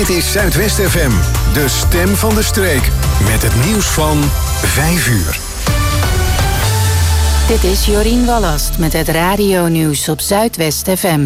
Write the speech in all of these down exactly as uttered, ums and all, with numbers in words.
Dit is Zuidwest F M, de stem van de streek. Met het nieuws van vijf uur. Dit is Jorien Wallast met het radionieuws op Zuidwest F M.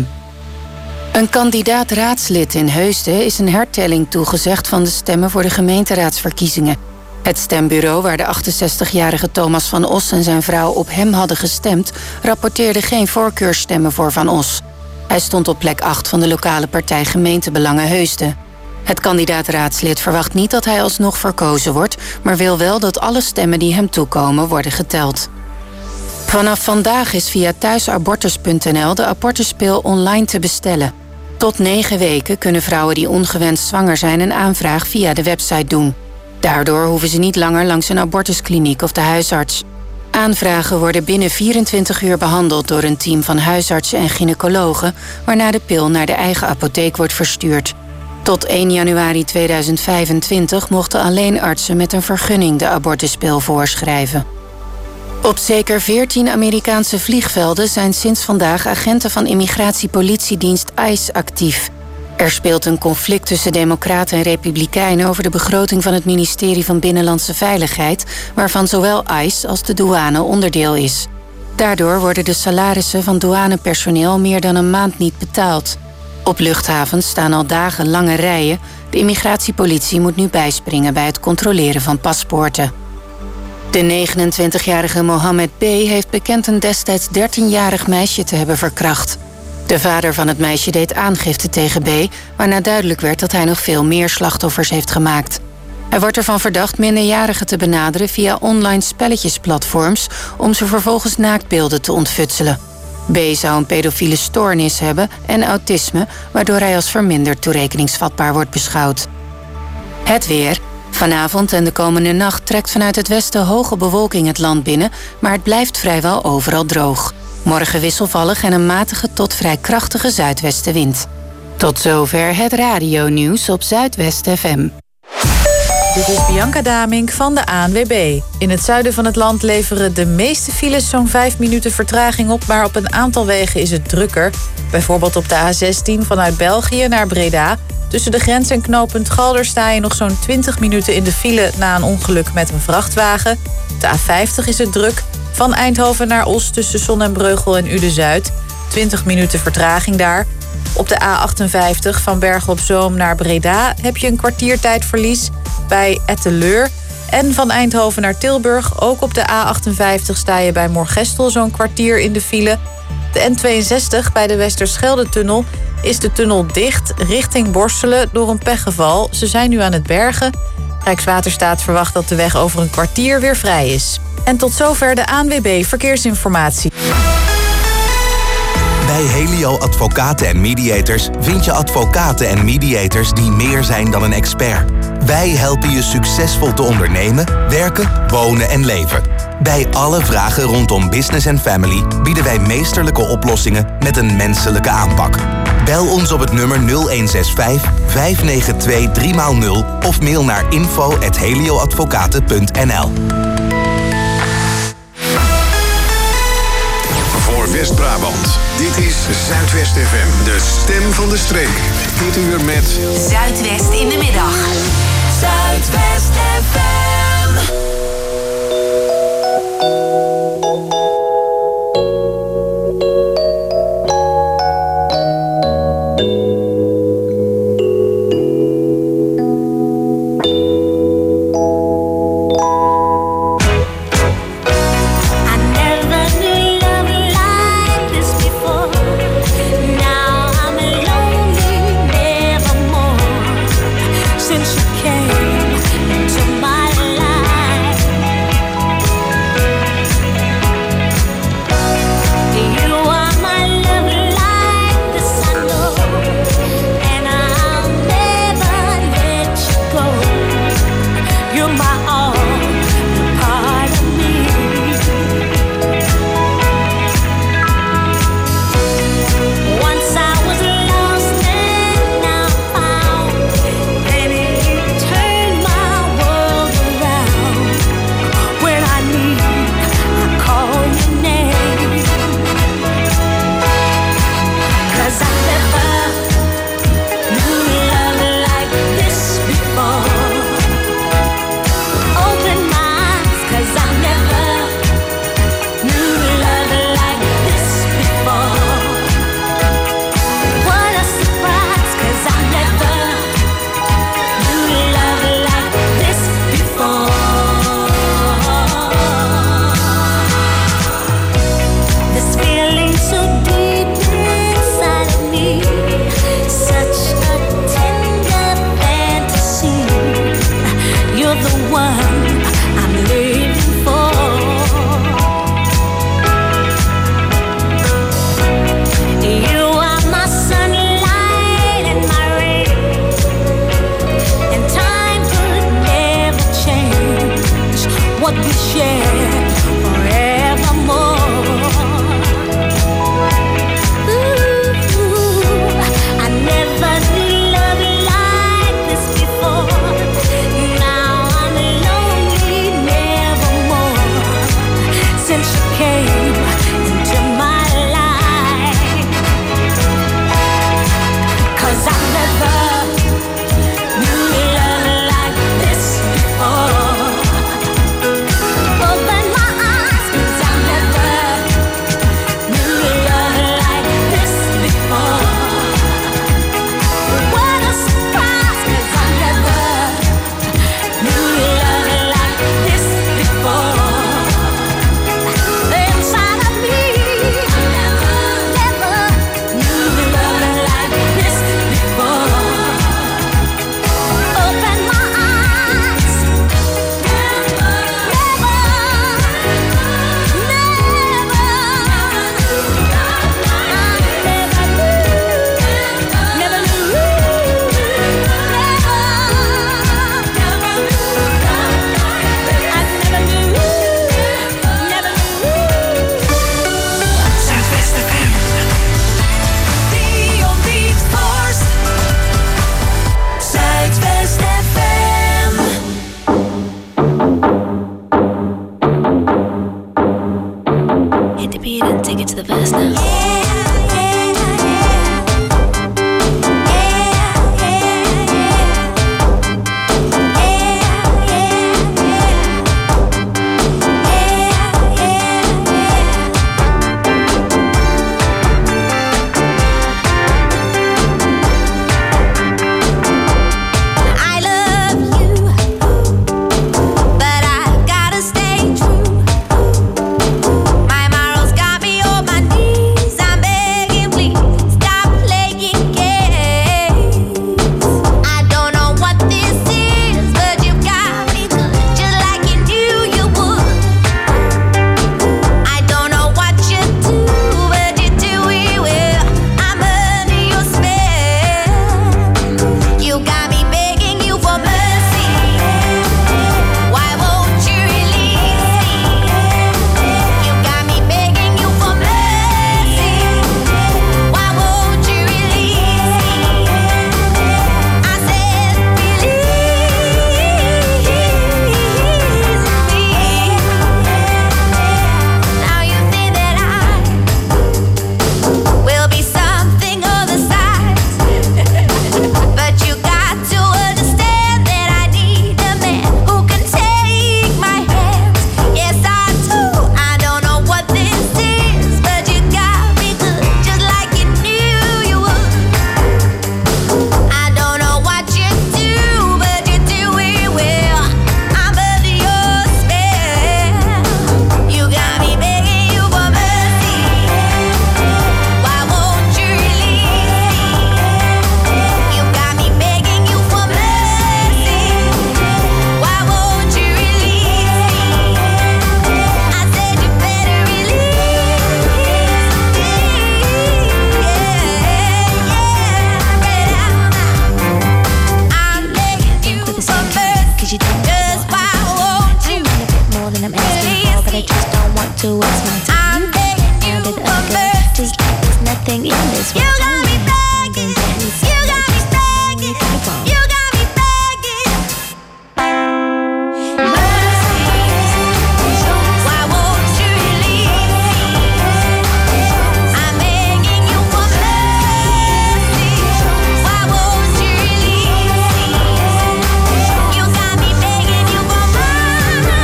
Een kandidaat raadslid in Heusden is een hertelling toegezegd van de stemmen voor de gemeenteraadsverkiezingen. Het stembureau waar de achtenzestigjarige Thomas van Os en zijn vrouw op hem hadden gestemd, rapporteerde geen voorkeursstemmen voor Van Os. Hij stond op plek acht van de lokale partij Gemeentebelangen Heusden. Het kandidaat-raadslid verwacht niet dat hij alsnog verkozen wordt, maar wil wel dat alle stemmen die hem toekomen worden geteld. Vanaf vandaag is via thuisabortus punt n l de abortuspil online te bestellen. Tot negen weken kunnen vrouwen die ongewenst zwanger zijn een aanvraag via de website doen. Daardoor hoeven ze niet langer langs een abortuskliniek of de huisarts. Aanvragen worden binnen vierentwintig uur behandeld door een team van huisartsen en gynaecologen, waarna de pil naar de eigen apotheek wordt verstuurd. Tot één januari tweeduizend vijfentwintig mochten alleen artsen met een vergunning de abortuspil voorschrijven. Op zeker veertien Amerikaanse vliegvelden zijn sinds vandaag agenten van immigratiepolitiedienst ICE actief. Er speelt een conflict tussen democraten en republikeinen over de begroting van het ministerie van Binnenlandse Veiligheid, waarvan zowel ICE als de douane onderdeel is. Daardoor worden de salarissen van douanepersoneel meer dan een maand niet betaald. Op luchthavens staan al dagen lange rijen. De immigratiepolitie moet nu bijspringen bij het controleren van paspoorten. De negenentwintigjarige Mohammed B. heeft bekend een destijds dertienjarig meisje te hebben verkracht. De vader van het meisje deed aangifte tegen B., waarna duidelijk werd dat hij nog veel meer slachtoffers heeft gemaakt. Hij wordt ervan verdacht minderjarigen te benaderen via online spelletjesplatforms om ze vervolgens naaktbeelden te ontfutselen. B. zou een pedofiele stoornis hebben en autisme, waardoor hij als verminderd toerekeningsvatbaar wordt beschouwd. Het weer. Vanavond en de komende nacht trekt vanuit het westen hoge bewolking het land binnen, maar het blijft vrijwel overal droog. Morgen wisselvallig en een matige tot vrij krachtige zuidwestenwind. Tot zover het radionieuws op Zuidwest F M. Dit is Bianca Damink van de A N W B. In het zuiden van het land leveren de meeste files zo'n vijf minuten vertraging op, maar op een aantal wegen is het drukker. Bijvoorbeeld op de A zestien vanuit België naar Breda. Tussen de grens en knooppunt Galder sta je nog zo'n twintig minuten in de file na een ongeluk met een vrachtwagen. De A vijftig is het druk. Van Eindhoven naar Os tussen Sonnenbreugel en Uden-Zuid. twintig minuten vertraging daar. Op de A achtenvijftig van Bergen op Zoom naar Breda heb je een kwartiertijdverlies bij Etteleur. En van Eindhoven naar Tilburg, ook op de A achtenvijftig sta je bij Moorgestel zo'n kwartier in de file. De N tweeënzestig bij de Westerschelde-tunnel is de tunnel dicht richting Borselen door een pechgeval. Ze zijn nu aan het bergen. Rijkswaterstaat verwacht dat de weg over een kwartier weer vrij is. En tot zover de A N W B Verkeersinformatie. Bij Helio Advocaten en Mediators vind je advocaten en mediators die meer zijn dan een expert. Wij helpen je succesvol te ondernemen, werken, wonen en leven. Bij alle vragen rondom business en family bieden wij meesterlijke oplossingen met een menselijke aanpak. Bel ons op het nummer nul een zes vijf, vijf negen twee, drie nul of mail naar info at helioadvocaten punt n l. Voor West-Brabant, dit is Zuidwest F M, de stem van de streek. Dit uur met Zuidwest in de middag. Zuidwest F M. Since you came into my life. what we share forevermore. Ooh, I never knew love like this before. Now I'm lonely, nevermore. Since you came into my life, 'cause I never knew love like this before. Open my eyes, 'cause I never knew love like this before. What a surprise, 'cause I never knew love like this before. Inside of me, I never, never knew love like this before. Open my eyes, never, never, never, never knew, Zuidwest F M. Dion Dietvorst. Zuidwest F M. hit the beat and take it to the verse now. I love you, but I've gotta stay true. My morals got me on my knees. I'm begging, please stop playing games. I don't know what this is, but you got me good, just like you knew you would. I don't know what you do, but you do it well. I'm under your spell. You got me begging you for mercy. Why won't you release me? You got me begging you for mercy. Why won't you release me? I said release me. Now you think that I will be something of the size, but you got to understand that I need a man who can take my hands. Yes, I do. I don't know what this is, but you got me good, just like you knew you would. I don't know what you do, but you do it well. I'm under your spell. You got me begging you for mercy. Why won't you release me? You got me begging you for mercy. Why won't you release me? I said you better release me. Yeah, yeah, right out now. I'm begging you for mercy. Just why won't you More than I'm asking for, but I just don't want to waste my time. I'm begging you Found it for again, mercy. just like there's nothing in this You world. got me begging, you got me begging, you got me begging. Mercy, why won't you release me? I'm begging you for mercy. Why won't you release me? You got me begging you for mercy.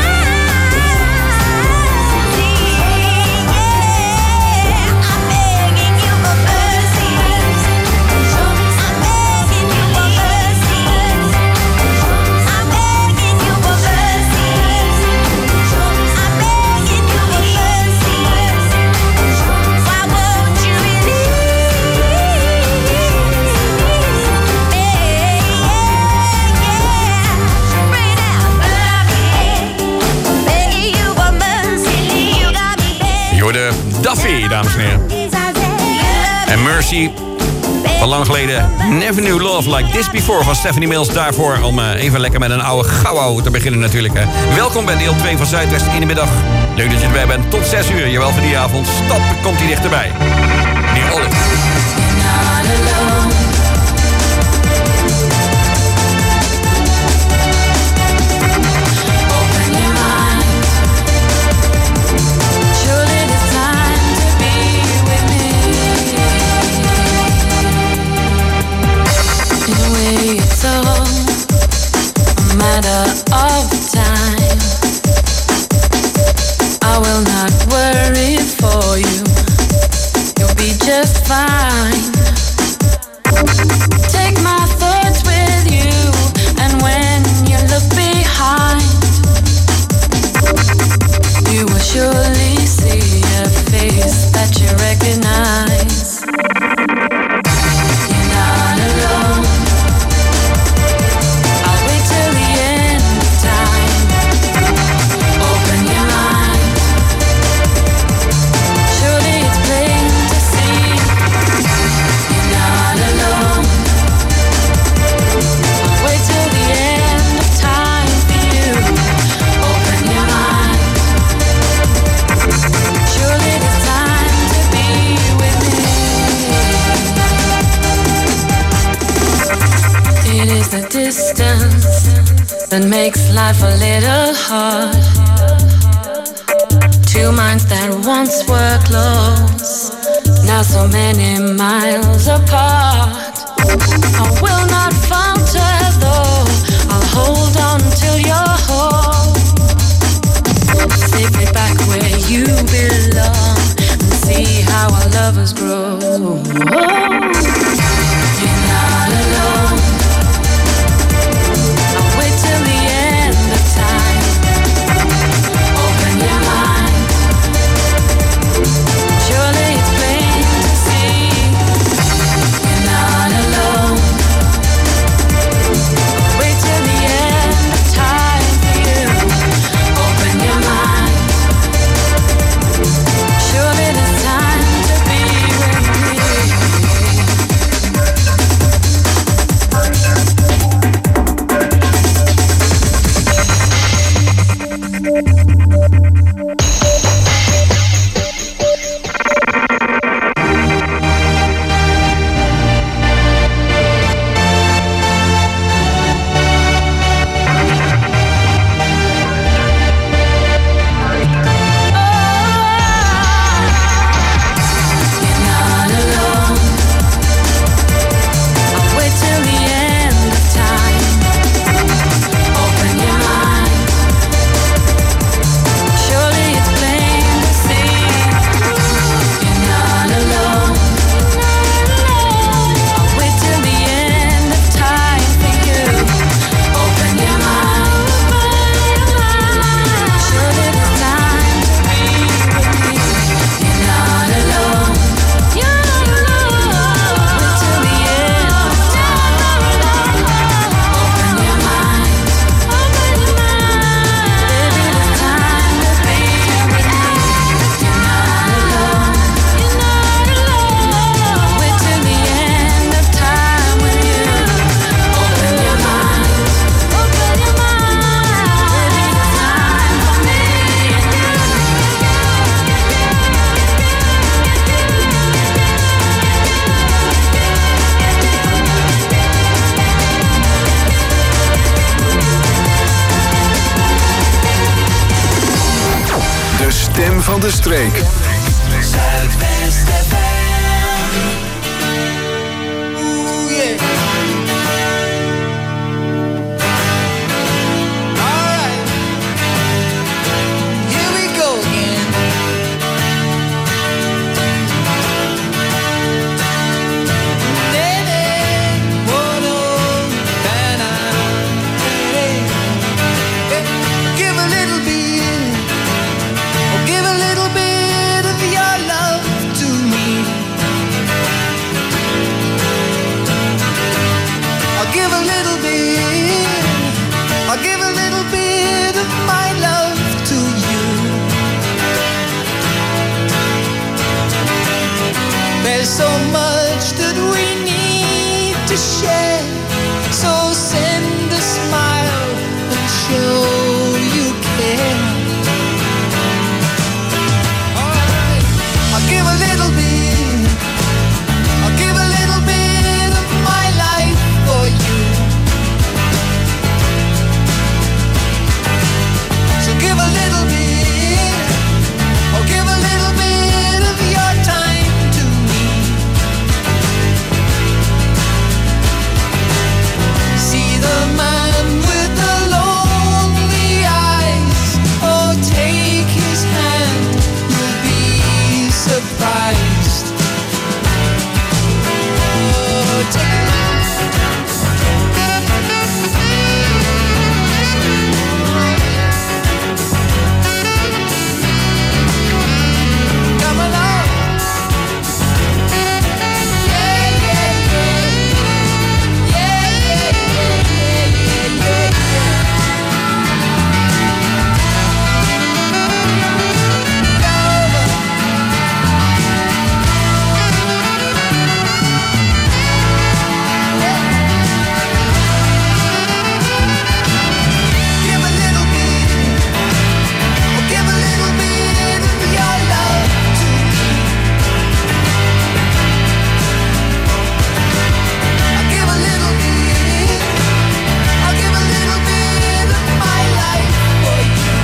Yeah, I'm begging you for mercy. Je hoorde Duffy, dames en heren. En Mercy Van lang geleden Never Knew Love Like This Before van Stephanie Mills. Daarvoor om uh, even lekker met een oude gauw te beginnen natuurlijk. Hè. Welkom bij deel twee van Zuidwest in de middag. Leuk dat je erbij bent. Tot zes uur. Jawel, voor die avond. Stap, komt hij dichterbij. Die Ollie. It's all a matter of time. I will not worry for you. You'll be just fine. Take my thoughts with you, and when you look behind, you will surely see a face that you recognize. You're not alone. The distance that makes life a little hard. Two minds that once were close, now so many miles apart. I will not falter though, I'll hold on till you're home, safely back where you belong, and see how our lovers grow. You're not alone. Till the end of time, open your mind. Surely it's plain to see you're not alone. Wait till the end of time for you. Open your mind. Surely there's time to be with me. Van de streek. Zuidwest F M. Ooh, yeah. All right. Here we go again. Give a little bit. Give a little bit of your love to me. to share. So send a smile and show you care. Alright, I'll give a little bit, I'll give a little bit of my life for you. So give a little bit, or give a little bit of your time to me. See the man with the lonely eyes. Oh, take his hand, you'll be surprised. Oh, take come along. Yeah, yeah, yeah. Yeah, yeah, yeah, yeah, yeah, give a little bit, oh, give a little bit of your love to me. I'll give a little bit, I'll give a little bit of my life for you.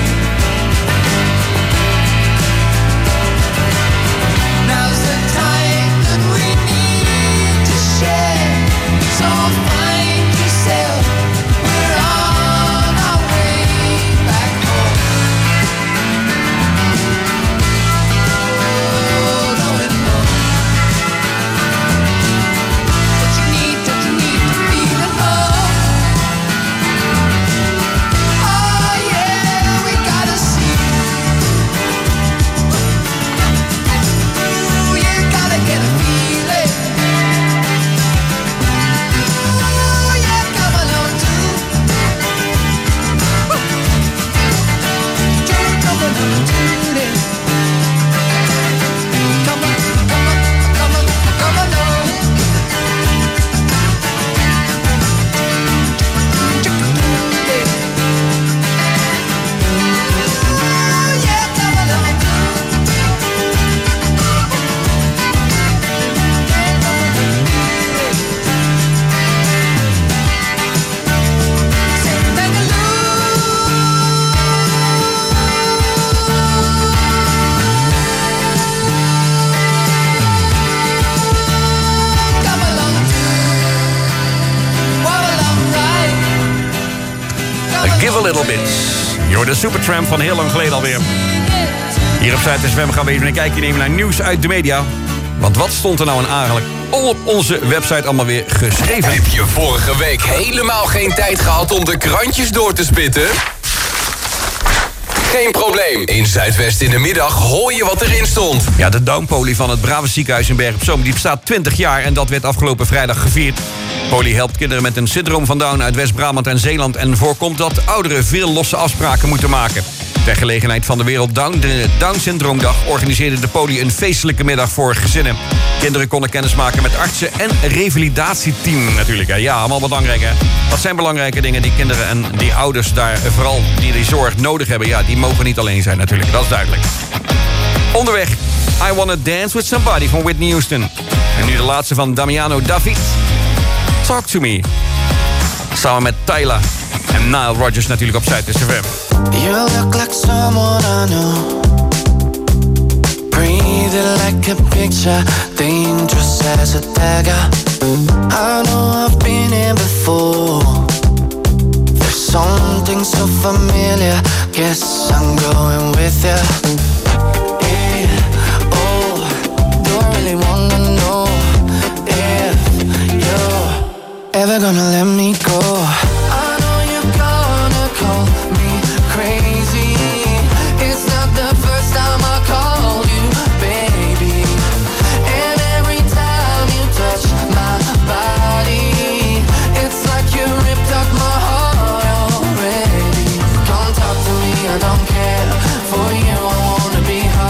Now's the time that we need to share. So find yourself, we're on our way back home. Oh, going home. Don't you need, don't you need to feel at home? Oh yeah, we gotta see. Ooh, you gotta get a feeling. Ooh, yeah, come along too. Do come along today. Come on, come on, come on, come along. Today. Ooh, yeah, come along Say come along too. Walk along right. Come Give a little bit. Je hoort de Supertramp van heel lang geleden alweer. Hier op Zuidwest F M gaan we even een kijkje nemen naar nieuws uit de media. Want wat stond er nou aan eigenlijk al op onze website allemaal weer geschreven? Heb je vorige week helemaal geen tijd gehad om de krantjes door te spitten? Geen probleem. In Zuidwest in de middag hoor je wat erin stond. Ja, de Downpolie van het Brave Ziekenhuis in Bergen op Zoom die bestaat twintig jaar en dat werd afgelopen vrijdag gevierd. Poli helpt kinderen met een syndroom van Down uit West-Brabant en Zeeland en voorkomt dat ouderen veel losse afspraken moeten maken. Ter gelegenheid van de Wereld Down, de Down-syndroomdag, organiseerde de Poli een feestelijke middag voor gezinnen. Kinderen konden kennismaken met artsen en revalidatieteam natuurlijk. Hè. Ja, allemaal belangrijk hè. Wat zijn belangrijke dingen die kinderen en die ouders daar vooral die die zorg nodig hebben? Ja, die mogen niet alleen zijn natuurlijk, dat is duidelijk. Onderweg, I Wanna Dance With Somebody van Whitney Houston. En nu de laatste van Damiano David. Talk To Me. Samen met Tyla en Nile Rodgers natuurlijk op Zuidwest F M. You look like someone I know. Breathing like a picture, dangerous as a dagger. I know I've been here before. There's something so familiar. Guess I'm going with you. Yeah, oh, don't really wanna know if you're ever gonna let me go. I know you're gonna call me crazy. It's not the first time I called you baby. And every time you touch my body, it's like you ripped out my heart already. Come talk to me, I don't care. For you I wanna be hard.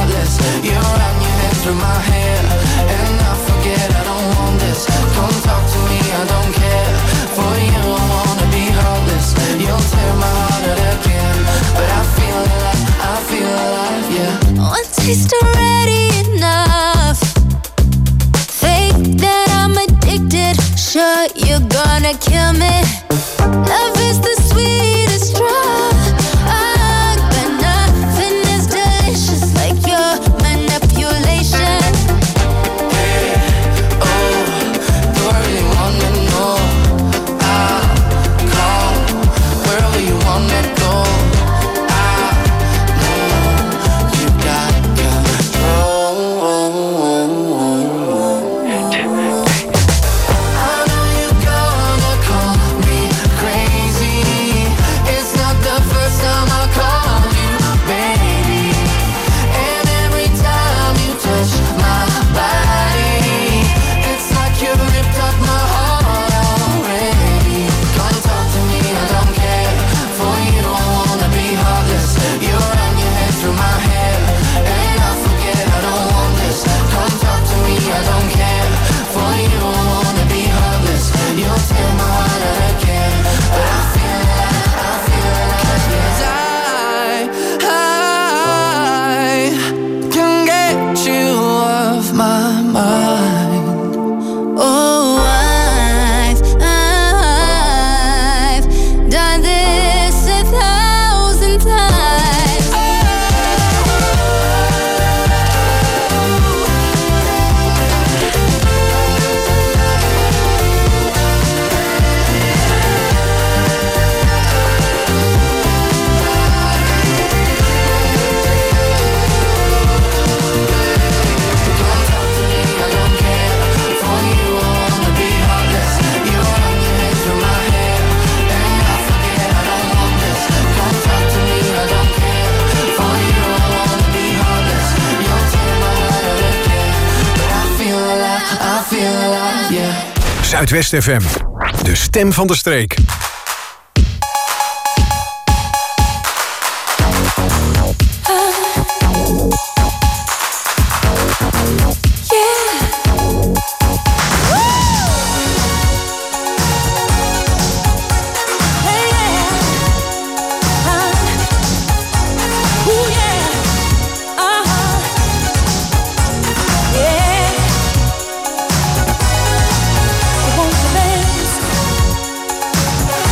taste already enough. Fake that I'm addicted. Sure, you're gonna kill me. Love is the sweetest drug, but nothing is delicious like your manipulation. Hey, oh, do I really wanna know? I'll call wherever you wanna go. I know you got control. I know you're gonna call me crazy. It's not the first time I called you baby. And every time you touch my body, it's like you ripped up my heart already. Come talk to me, I don't care. For you, I wanna be heartless. You run your head through my hair, and I forget I don't want this. Come talk to me, I don't care. For you, I wanna be heartless. You'll tear my heart out again, but I feel like, I feel like, yes, I, I can get you off my mind. Oh, I've, I've done this a thousand times. Zuidwest F M, de stem van de streek. Won't you dance?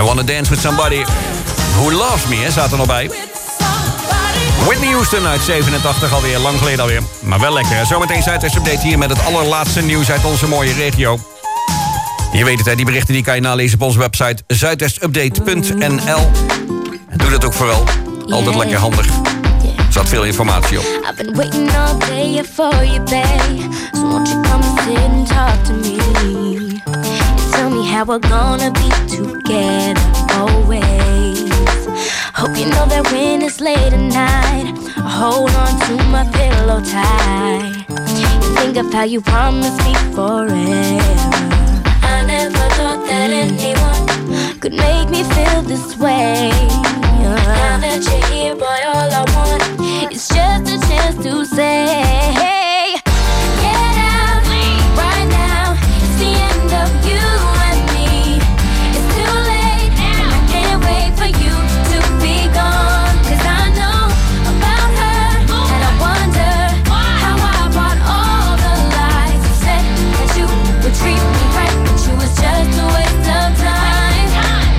Wanna Dance With Somebody Who Loves Me, hè, staat er nog bij. Whitney Houston uit zevenentachtig alweer, lang geleden alweer. Maar wel lekker. Zometeen Zuidwest Update hier met het allerlaatste nieuws uit onze mooie regio. Je weet het, hè, die berichten die kan je nalezen op onze website zuidwestupdate punt n l. En doe dat ook vooral. Altijd lekker handig. Er staat veel informatie op. I've been waiting all day for you, babe. So won't you come and sit and talk to me? And tell me how we're gonna be together always. Hope you know that when it's late at night, I hold on to my pillow tight. You think of how you promised me forever. I never thought that anyone could make me feel this way. Now that you're here, boy, all I want is just a chance to say, get out right now. It's the end of you and me. It's too late now. I can't wait for you to be gone. 'Cause I know about her, and I wonder how I bought all the lies. You said that you would treat me right, but you was just a waste of time.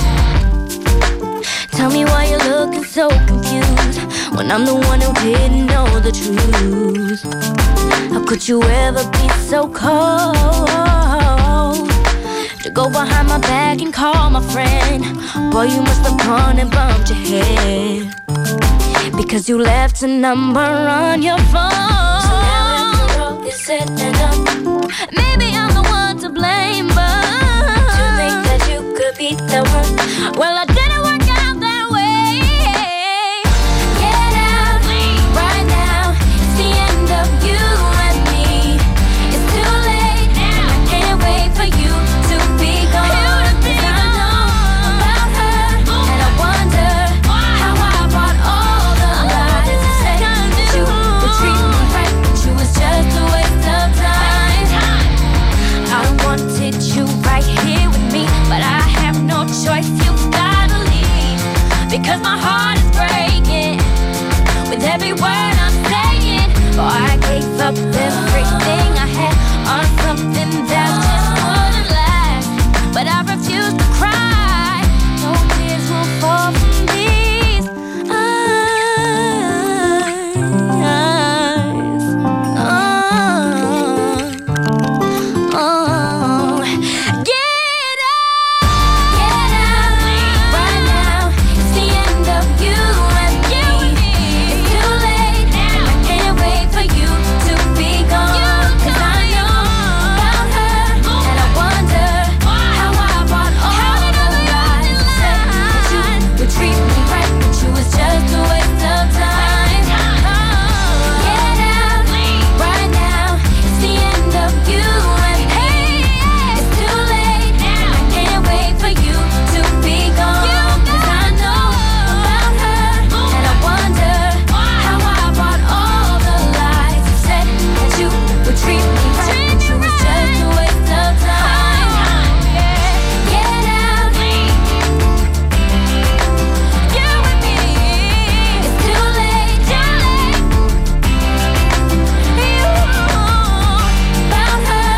Tell me why you're looking so confused when I'm the one who didn't know the truth. How could you ever be so cold to go behind my back and call my friend? Boy, you must have gone and bumped your head because you left a number on your phone. So now after all is said and done, maybe I'm the one to blame, but to think that you could be the one, well, I didn't work out that way. Get out right now. It's the end of you and me. It's too late now. I can't wait for you to be gone. 'Cause I know about her, and I wonder how I bought all the lies. You said that you would treat me right, but you was just a waste of time. I wanted you right here with me, but I have no choice. You've gotta leave because my heart is breaking with every word I'm saying. Boy, I gave up everything I had on something that just wouldn't last, but I refuse to cry. No tears will fall from these eyes. Oh, oh. Get out, get out right now. It's the end of you and me. It's too late now. I can't wait for you to be gone. 'Cause I know about her, and I wonder how I bought all the lies. You said that you would treat me right, but you was just a waste of time. Get out right now. It's the end of you and me. It's too late now. I can't wait for you to be gone. 'Cause I know about her, and I wonder how I bought all the lies. You said that you would treat me right, but you was just a waste of time. Get out, you and me. It's too late, too late. You about her.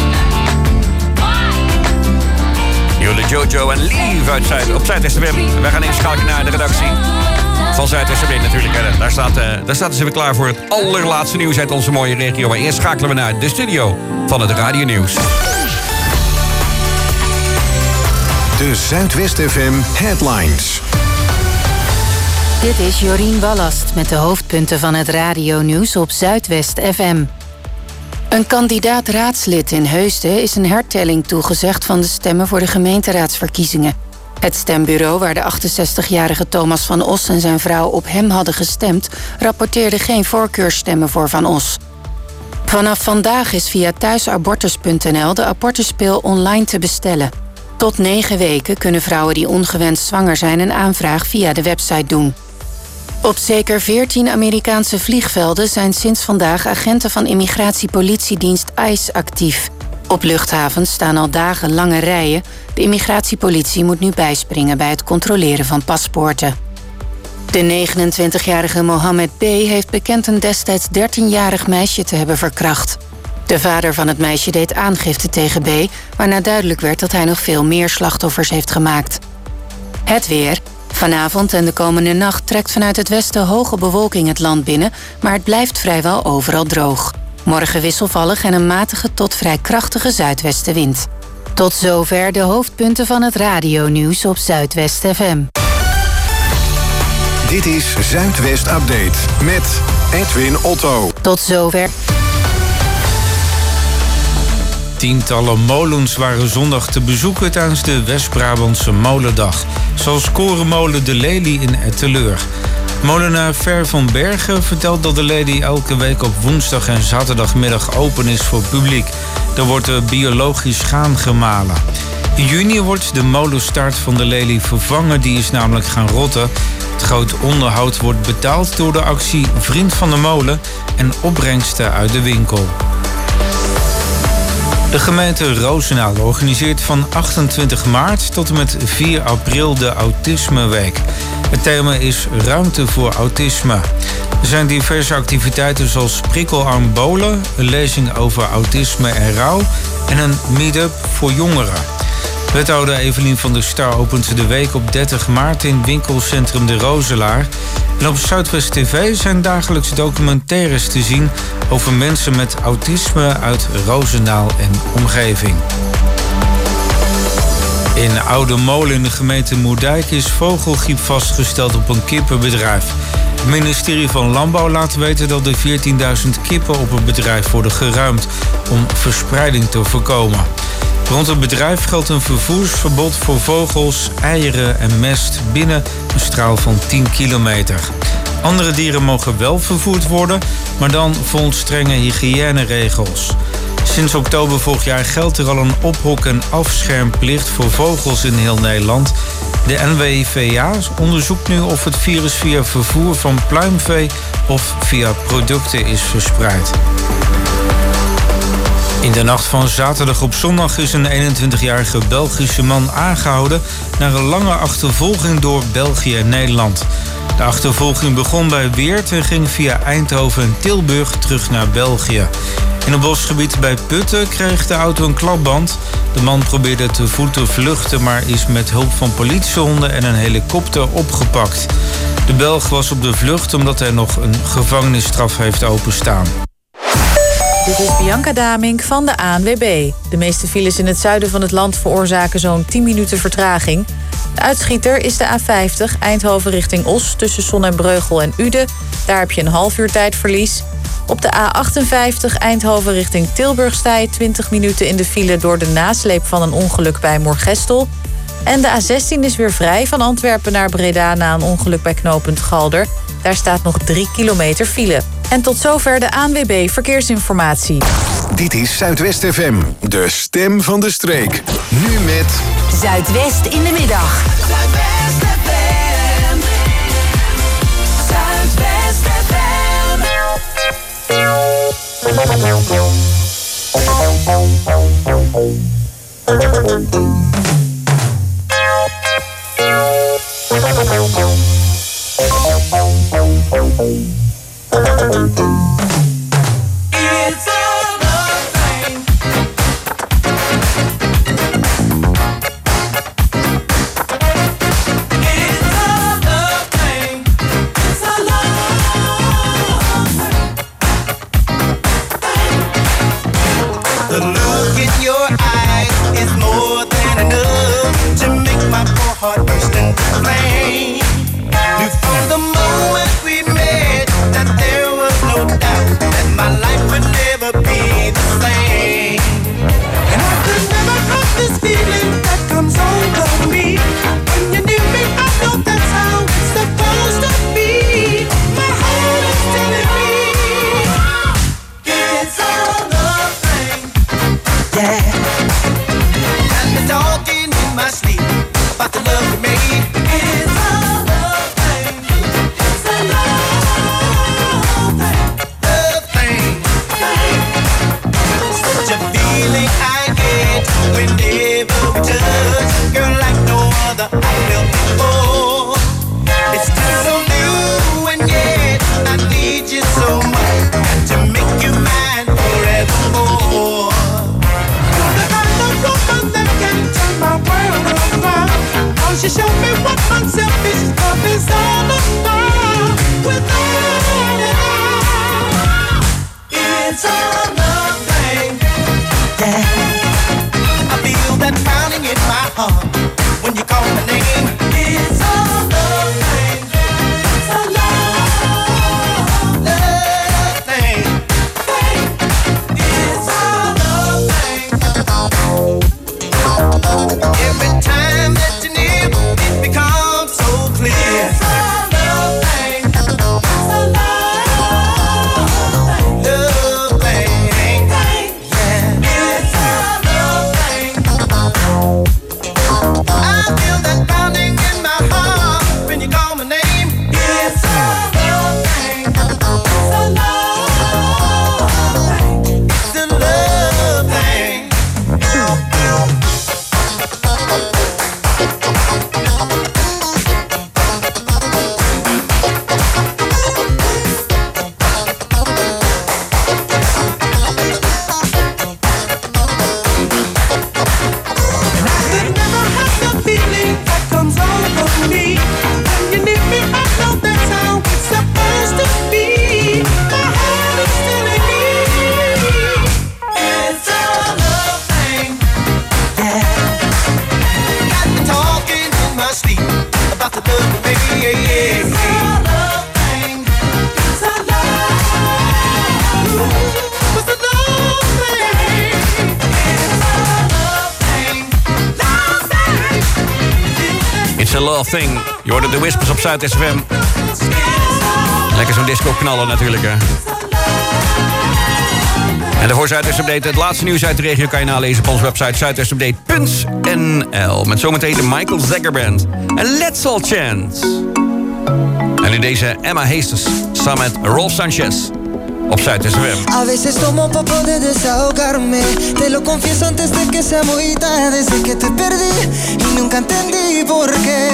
Jullie Jojo en Lief uit Zuid, op Zuidwest F M. We gaan even schakelen naar de redactie van Zuidwest F M natuurlijk. Hè. Daar staat, uh, daar staat ze weer klaar voor het allerlaatste nieuws uit onze mooie regio. Maar eerst schakelen we naar de studio van het Radio Nieuws. De Zuidwest F M Headlines. Dit is Jorien Ballast met de hoofdpunten van het radionieuws op Zuidwest F M. Een kandidaat-raadslid in Heusden is een hertelling toegezegd van de stemmen voor de gemeenteraadsverkiezingen. Het stembureau waar de achtenzestigjarige Thomas van Os en zijn vrouw op hem hadden gestemd, rapporteerde geen voorkeursstemmen voor Van Os. Vanaf vandaag is via thuisabortus punt n l de abortuspil online te bestellen. Tot negen weken kunnen vrouwen die ongewenst zwanger zijn een aanvraag via de website doen. Op zeker veertien Amerikaanse vliegvelden zijn sinds vandaag agenten van immigratiepolitiedienst ICE actief. Op luchthavens staan al dagen lange rijen. De immigratiepolitie moet nu bijspringen bij het controleren van paspoorten. De negenentwintigjarige Mohammed B. heeft bekend een destijds dertienjarig meisje te hebben verkracht. De vader van het meisje deed aangifte tegen B., waarna duidelijk werd dat hij nog veel meer slachtoffers heeft gemaakt. Het weer. Vanavond en de komende nacht trekt vanuit het westen hoge bewolking het land binnen, maar het blijft vrijwel overal droog. Morgen wisselvallig en een matige tot vrij krachtige zuidwestenwind. Tot zover de hoofdpunten van het radionieuws op Zuidwest F M. Dit is Zuidwest Update met Edwin Otto. Tot zover. Tientallen molens waren zondag te bezoeken tijdens de West-Brabantse Molendag. Zoals korenmolen De Lelie in Etteleur. Molenaar Ver van Bergen vertelt dat De Lelie elke week op woensdag en zaterdagmiddag open is voor publiek. Er wordt er biologisch graan gemalen. In juni wordt de molenstaart van De Lelie vervangen, die is namelijk gaan rotten. Het groot onderhoud wordt betaald door de actie Vriend van de Molen en opbrengsten uit de winkel. De gemeente Roosendaal organiseert van achtentwintig maart tot en met vier april de Autismeweek. Het thema is Ruimte voor Autisme. Er zijn diverse activiteiten zoals prikkelarm bowlen, een lezing over autisme en rouw en een meet-up voor jongeren. Wethouder Evelien van der Star opent de week op dertig maart in winkelcentrum De Roselaar. En op Zuidwest T V zijn dagelijks documentaires te zien over mensen met autisme uit Roosendaal en omgeving. In Oude Molen in de gemeente Moerdijk is vogelgriep vastgesteld op een kippenbedrijf. Het ministerie van Landbouw laat weten dat er veertienduizend kippen op het bedrijf worden geruimd om verspreiding te voorkomen. Rond het bedrijf geldt een vervoersverbod voor vogels, eieren en mest binnen een straal van tien kilometer. Andere dieren mogen wel vervoerd worden, maar dan volgens strenge hygiëneregels. Sinds oktober vorig jaar geldt er al een ophok- en afschermplicht voor vogels in heel Nederland. De N W V A onderzoekt nu of het virus via vervoer van pluimvee of via producten is verspreid. In de nacht van zaterdag op zondag is een eenentwintigjarige Belgische man aangehouden na een lange achtervolging door België en Nederland. De achtervolging begon bij Weert en ging via Eindhoven en Tilburg terug naar België. In een bosgebied bij Putten kreeg de auto een klapband. De man probeerde te voet te vluchten, maar is met hulp van politiehonden en een helikopter opgepakt. De Belg was op de vlucht omdat hij nog een gevangenisstraf heeft openstaan. Dit is Bianca Damink van de A N W B. De meeste files in het zuiden van het land veroorzaken zo'n tien minuten vertraging. De uitschieter is de A vijftig Eindhoven richting Os tussen Son en Breugel en Uden. Daar heb je een half uur tijdverlies. Op de A achtenvijftig Eindhoven richting Tilburg sta je twintig minuten in de file door de nasleep van een ongeluk bij Moergestel. En de A zestien is weer vrij van Antwerpen naar Breda na een ongeluk bij knooppunt Galder. Daar staat nog drie kilometer file. En tot zover de A N W B Verkeersinformatie. Dit is Zuidwest F M, de stem van de streek. Nu met Zuidwest in de middag. Zuidwest F M. Zuidwest F M. It's a love thing. It's a love thing. It's a love thing. The look in your eyes is more than enough to make my poor heart burst into flame. You from the moment we met that there was no doubt that my life would never be the same. And I could never have this feeling that comes over me. When you're near me, I know that's how it's supposed to be. My heart is telling me it's a love thing. Yeah. Got me talking in my sleep about the love we made. It's a love thing. It's a love thing. Love thing. Such a feeling I get whenever we touch. Girl, like no other I felt before. It's still so new and yet I need you so much. Got to make you mine forevermore. You're the kind of woman that can turn my world around. Cause you show me what Love Thing. Je hoorde de Whispers op Zuidwest F M. Lekker zo'n disco knallen natuurlijk, hè. En daarvoor Zuidwest Update. Het laatste nieuws uit de regio kan je nalezen op onze website zuidwestupdate punt n l. Met zometeen de Michael Zegger Band. En Let's All Chance. En nu deze Emma Hastings samen met Rolf Sanchez. Op Zuidwest F M. A veces tomo pa poder desahogarme. Te lo confieso antes de que sea muy tarde. Desde que te perdí y nunca entendí por qué.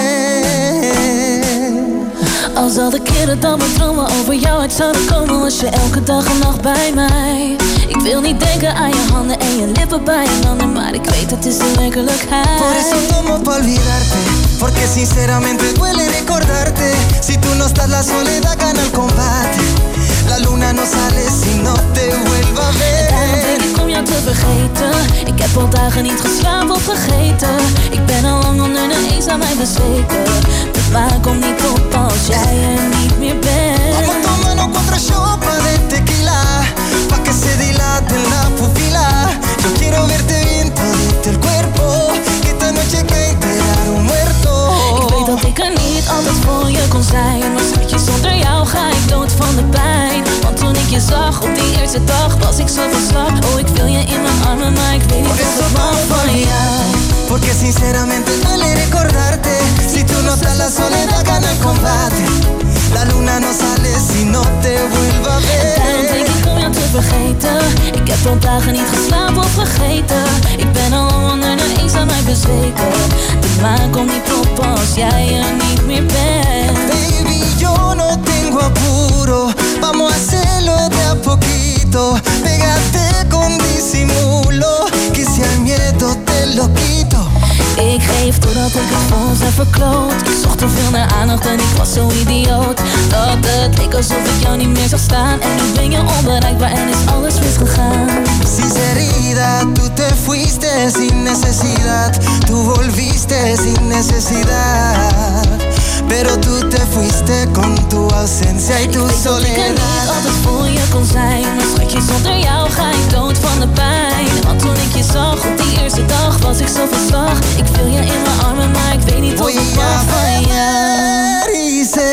Als al de keren dat mijn dromen over jou uit zouden komen, was je elke dag en nacht bij mij. Ik wil niet denken aan je handen en je lippen bij een ander, maar ik weet het is de werkelijkheid. Por eso tomo pa olvidarte, porque sinceramente duele recordarte. Si tú no estás la soledad gana el combate. La luna no sale si no te vuelva a ver. En daarom denk ik om jou te vergeten. Ik heb al dagen niet geslapen of vergeten. Ik ben al lang onder de eens aan mij bezweken. Maar kom niet op als jij er niet meer bent. Vamos tomando contra chopa de tequila, pa que se dilate la pupila. Yo quiero verte bien todito el cuerpo, que esta noche cae enterar un muerto. Ik weet dat ik er niet altijd voor je kon zijn, maar schatje, zonder jou ga ik dood van de pijn. Want toen ik je zag op die eerste dag was ik zo van slag. Oh, ik wil je in mijn armen, maar ik weet niet of het mag van jou. Porque sinceramente duele recordarte. Si tú no estás la soledad gana el combate. La luna no sale si no te vuelva a ver. En daarom denk ik om jou te vergeten. Ik heb al dagen niet geslapen of vergeten. Ik ben al onder de eens aan mij bezweken. De maan komt niet op als jij er niet meer bent. Baby, yo no tengo apuro. Vamos a hacerlo de a poquito. Pégate con disimulo, que si al miedo te lo quito. Ik geef totdat ik het voor ons heb verkloot. Ik zocht te veel naar aandacht en ik was zo idioot dat het leek alsof ik jou niet meer zag staan. En nu ben je onbereikbaar en is alles misgegaan. Sinceridad, tú te fuiste sin necesidad. Tú volviste sin necesidad. Pero tú te fuiste con tu ausencia y tu soledad. Ik weet dat ik er niet altijd voor je kon zijn, maar schatje, zonder jou ga ik dood van de pijn. Want toen ik je zag op die eerste dag was ik zo van slag. Ik wil je in mijn armen, maar ik weet niet of het mag van jou. Y sé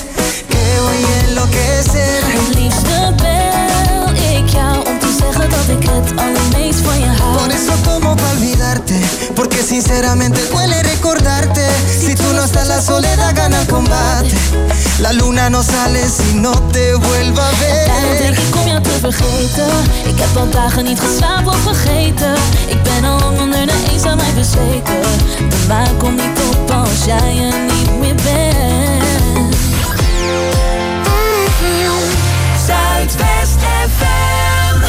que voy a enloquecer. Het liefste bel ik jou om te zeggen dat ik het allermeest van je hou. Por eso tomo pa olvidarte, porque sinceramente duele recordarte. Si tú no estás la soledad gana el combate. La luna no sale si no te vuelva a ver. En daarom denk ik om jou te vergeten. Ik heb al dagen niet geslapen of vergeten. Ik ben al lang onder de eens aan mij bezweken. De maan komt niet op als jij er niet meer bent. Zuidwest F M.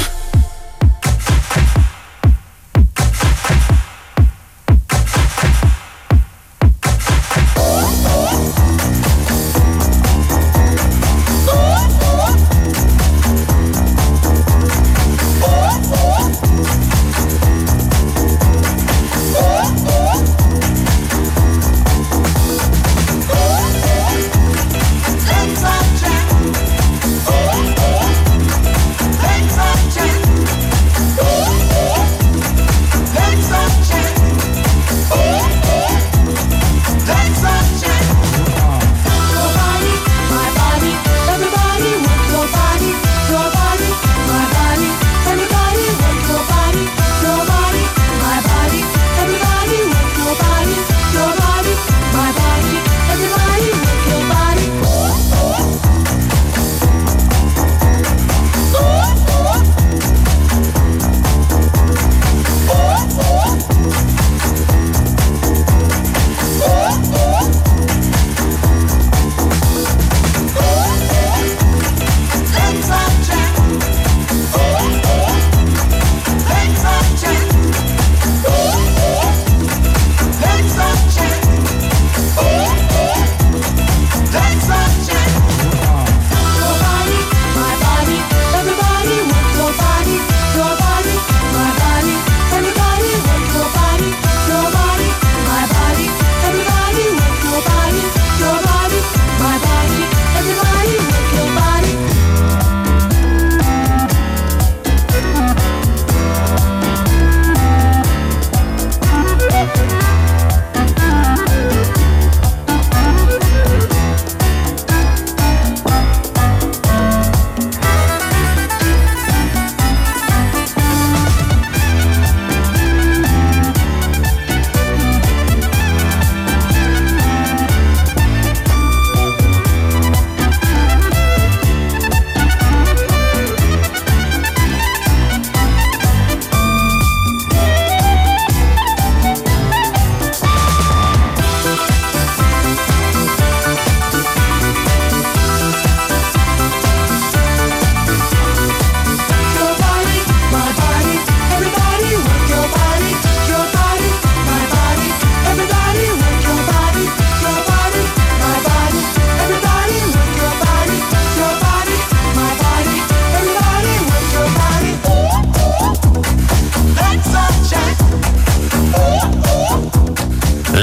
Let's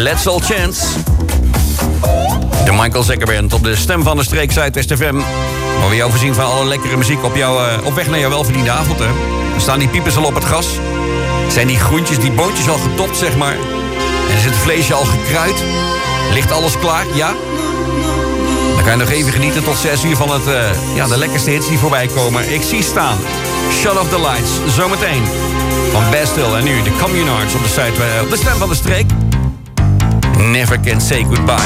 Let's All Chance. De Michael Zekker Band op de stem van de streek Zuidwest F M. Waar we jou voorzien van alle lekkere muziek op, jou, uh, op weg naar jouw welverdiende avond. Hè. Dan staan die piepers al op het gas. Zijn die groentjes, die bootjes al getopt, zeg maar. En is het vleesje al gekruid? Ligt alles klaar? Ja? Dan kan je nog even genieten tot zes uur van het, uh, ja, de lekkerste hits die voorbij komen. Ik zie staan. Shut Off The Lights. Zometeen. Van Bastille en nu de Communards op de, site, uh, op de stem van de streek. Never Can Say Goodbye.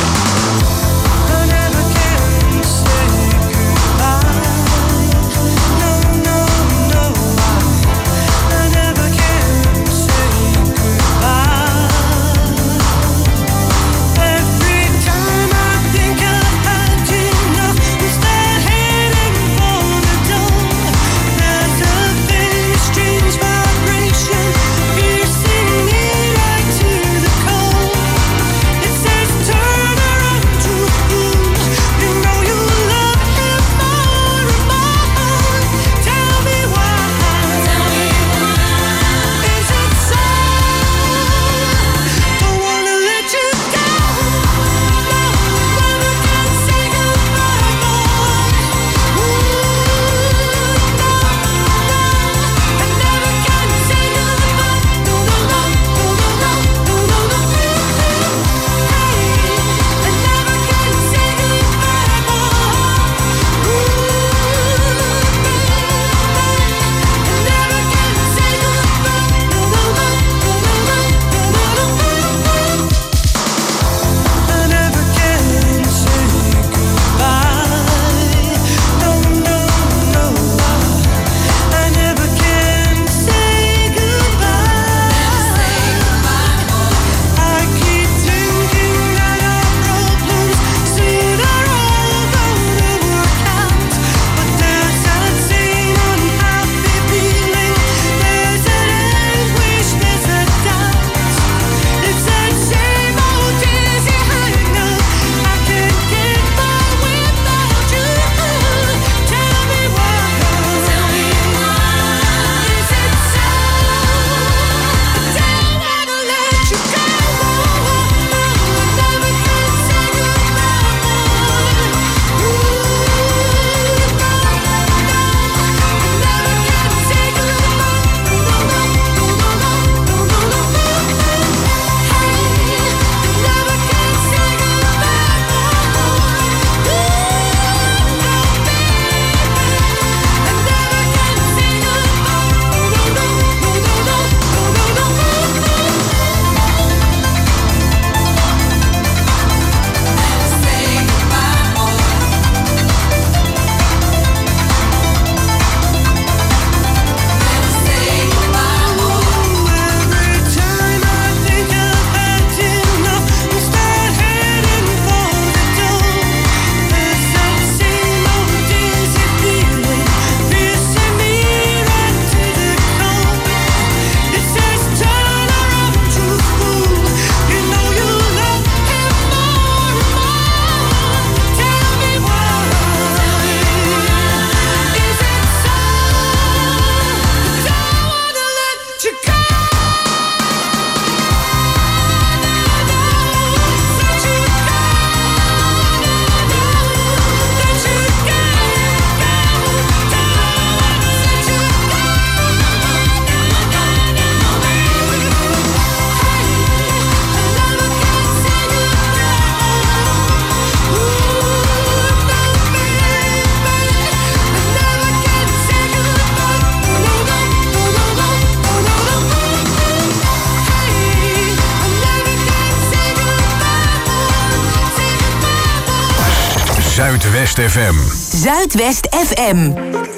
Zuidwest F M. Zuidwest F M.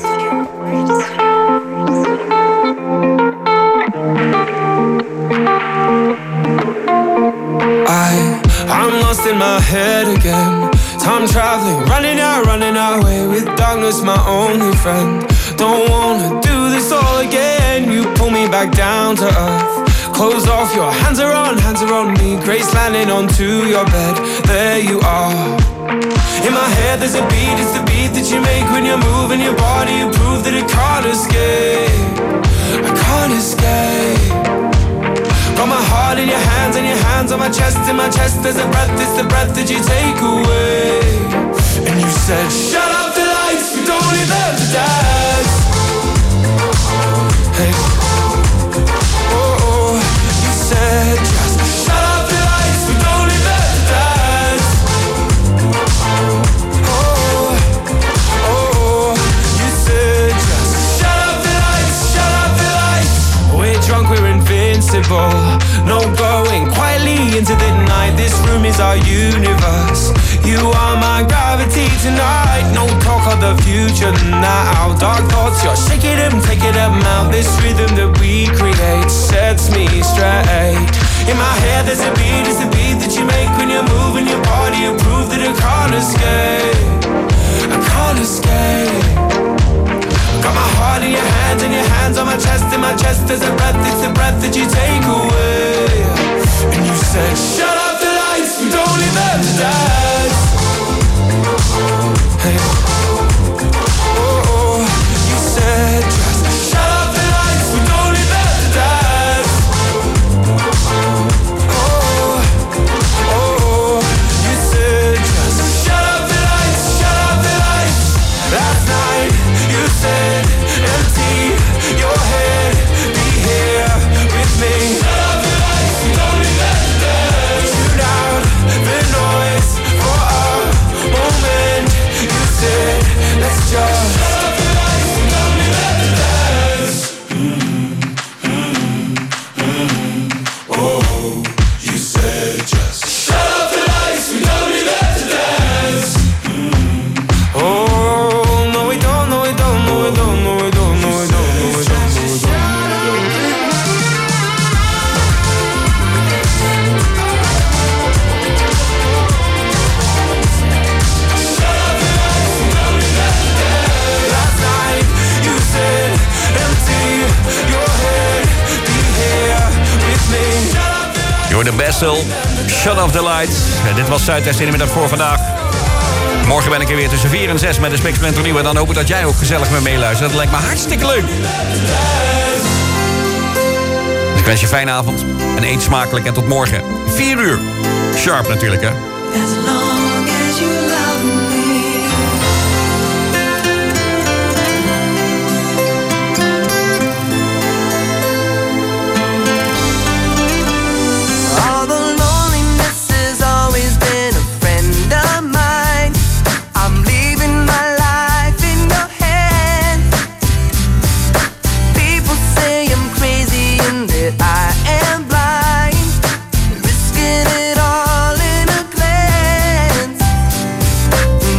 I, I'm lost in my head again. Time traveling, running out, running away with darkness, my only friend. Don't wanna do this all again. You pull me back down to earth. Close off, your hands are on, hands are on me. Grace landing onto your bed. There you are. In my head there's a beat, it's the beat that you make when you're moving your body. You prove that it can't escape. I can't escape. Got my heart in your hands and your hands on my chest, in my chest there's a breath, it's the breath that you take away. And you said, shut up the lights, we don't need them to dance. Hey, oh, oh, you said, just shut up the lights, we don't need them to dance. Oh, oh, you said, just shut up the lights, shut up the lights. We're drunk, we're invincible, no going quietly into the night. This room is our universe. You are my gravity tonight. No talk of the future now. Dark thoughts, you're shaking them, taking them out. This rhythm that we create sets me straight. In my head there's a beat, it's a beat that you make when you're moving your body. You prove that I can't escape, I can't escape. Got my heart in your hands and your hands on my chest. In my chest there's a breath, it's the breath that you take away. And you said, shut up the lights, we don't need them to dance. Hey, oh, oh, you said, just shut up the lights, we don't need them to dance. Oh, oh, you said, just shut up the lights, shut up the lights. Last night you said, empty your head, be here with me. Shut up the lights, we don't need them to dance. Tune out the noise for a moment. You said, let's just shut up the lights, we don't need them to dance. Oh, you said just shut up the lights, we don't need them to dance. Oh, no we don't, no we don't, no we don't, no we don't, no we don't, no we don't, no we don't. Last night you said, empty your head, be here with me. Je hoort de Bessel, Shut Off the Lights. En dit was Zuidwest in de middag voor vandaag. Morgen ben ik er weer tussen vier en zes met de Spix Splinter Nieuw. En dan hoop ik dat jij ook gezellig met meeluistert. Dat lijkt me hartstikke leuk. Dus ik wens je een fijne avond. En eet smakelijk. En tot morgen. vier uur. Sharp natuurlijk, hè. As long as you love me. All the loneliness has always been a friend of mine. I'm leaving my life in your hands. People say I'm crazy and that I am blind, risking it all in a glance.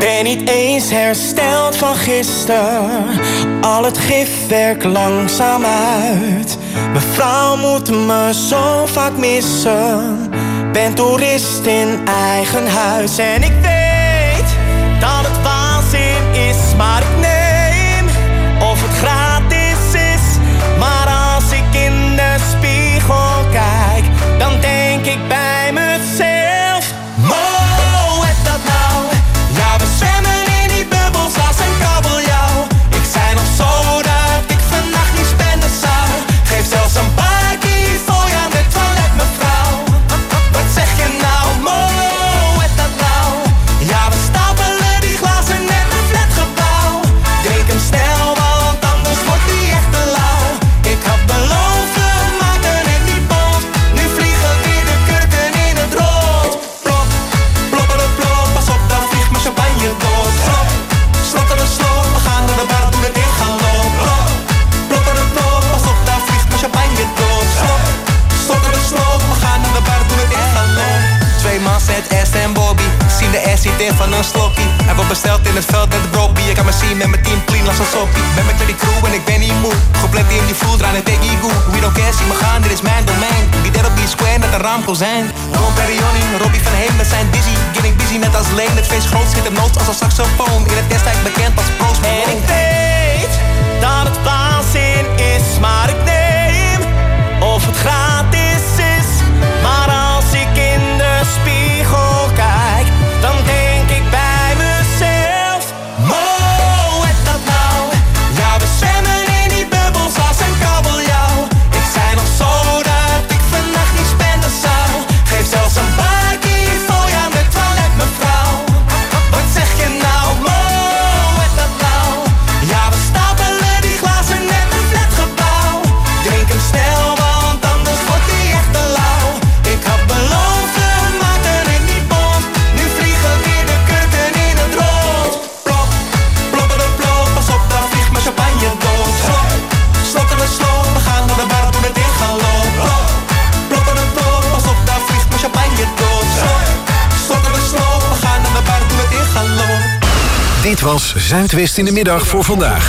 Ben niet eens hersteld van gisteren. Al het gifwerk langzaam uit. Mijn vrouw moet me zo vaak missen. Ben toerist in eigen huis. En ik weet dat het waanzin is, maar ik neem of het gratis is. Maar als ik in de spiegel kijk, dan denk ik bij mezelf: Mo, heb dat nou? Ja, we zwemmen in die bubbels als een kabeljauw. Ik zei nog zo dat ik vannacht niet spenden zou. Geef zelfs een bakkie voor je aan de toilet, mevrouw. Wat zeg je nou? Mo, heb dat nou? Ja, we stapelen die glazen net een flatgebouw. Drink hem snel, want anders wordt die echt te lauw. Ik had beloofd, we maken het niet bot. Nu vliegen weer de kurken in het rood. Plop, plopperde plop, pas op, dan vliegt mijn champagne door. Slop, slotterde slop, we gaan naar de bar, doen het in gaan lopen. Plop, plopperde plop, pas op, dan vliegt mijn champagne door. Slop, slotterde slop, we gaan naar de bar, doen het in gaan lopen. Twee man zet S en Bobby, zien de S niet in van een slokkie. Hij wordt besteld in het veld met de broppie. Je kan me zien met mijn team clean als een soppie. Ben met die crew en ik ben niet moe. Geplet in die voel, draai het Peggy Goo. We don't care, zie me gaan, dit is mijn domein. Wie dat op die square net een raamkozijn. Ron Perrioni, Robbie van Heem, we zijn busy. Getting busy net als Leen. Het feest groot zit hem nood als een saxofoon. In het testijk bekend als Post Malone. En ik weet dat het waanzin is, maar ik neem of het gratis is. Maar als ik in de spiegel kijk, dan denk ik bij mezelf: Mo, heb dat nou? Ja, we zwemmen in die bubbels als een kabeljauw. Ik zei nog zo dat ik vannacht niet spenden zou. Geef zelfs een bakkie voor je aan de toilet, mevrouw. Wat zeg je nou? Mo, heb dat nou? Ja, we stapelen die glazen net een flatgebouw. Drink hem snel, want anders wordt die echt te lauw. Ik had beloofd, we maken het niet bot. Nu vliegen weer de kurken in het rood. Plop, plopperde plop, pas op, dan vliegt mijn champagne door. Slop, slotterde slop, we gaan naar de bar, doen het in gaan lopen. Plop, plopperde plop, pas op, dan vliegt mijn champagne door. Slop, slotterde slop, we gaan naar de bar, doen het in gaan lopen. Dit was Zuidwest in de middag voor vandaag.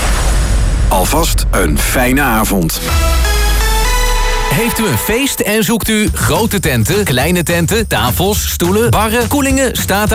Alvast een fijne avond. Heeft u een feest en zoekt u grote tenten, kleine tenten, tafels, stoelen, barren, koelingen, staat